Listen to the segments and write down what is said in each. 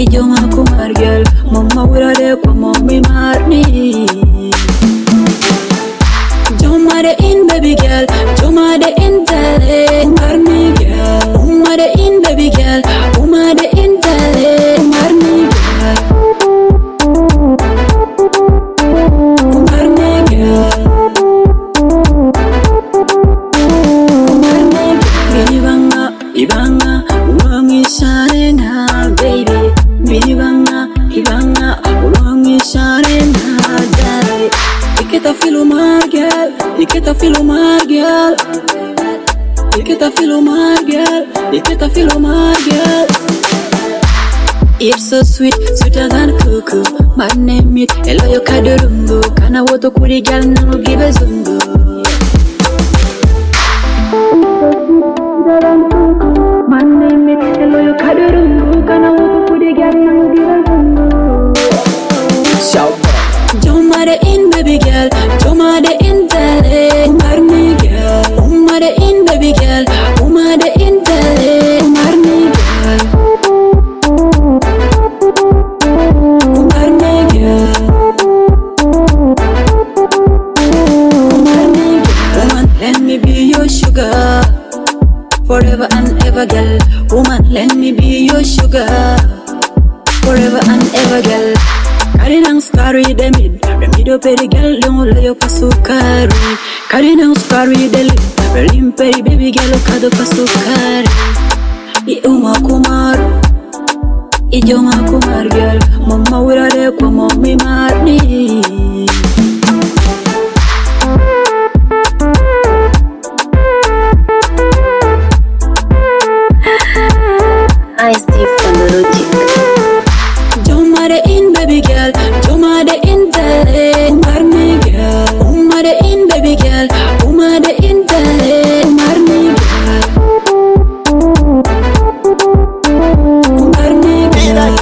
Ijoma kumar girl, mama wurare kwa mommy marni. Joma de in baby girl, Joma de in tale marni girl. Uma de in baby girl, Uma de in tale marni girl. Marni girl. Marni girl. Ibanga, ulangi sharena baby. Ibanga, ulangi sharena daddy. Iketa filo mar girl, iketa filo mar girl. Iketa filo mar girl, iketa filo mar girl. It's so sweet, sweeter than cuckoo. My name is Eloyo Kadurungu. Kana woto kuri girl, nangu give a zungu. My name is Eloyo Kadurungu. Kana woto kuri girl, nangu give a zungu. Shout. Joma de in baby girl, Joma de in tale marni girl. Uma de in baby girl, Uma de in tale marni girl. Marni girl. Marni girl. Woman, let me be your sugar, forever and ever girl. Woman, let me be your sugar, forever and ever girl. Karinang scary the middle peri girl don't lay up sukari. Karinang scary the lip, peri baby girl kado pasukari. Iuma kumar, Ijoma kumar girl, mama wurare kwa mommy marni. I Steve on the logic. Joma de in baby girl, Joma de in tale marni girl. Uma de in baby girl, Uma de in tale marni girl. Marni girl.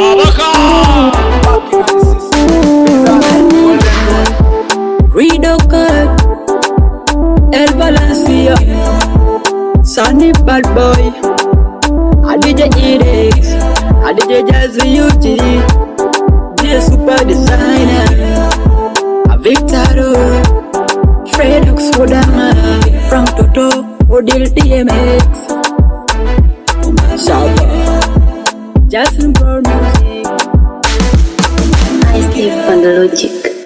Rido Cut, El Valencia, Sunny Bad Boy, Adija Edex, Adija Jazzy UT, the Super Designer, Victoro, Fred Oxfordama, Frank Toto, Odil DMX, Shout, Justin Brown Music. I Steve on the logic.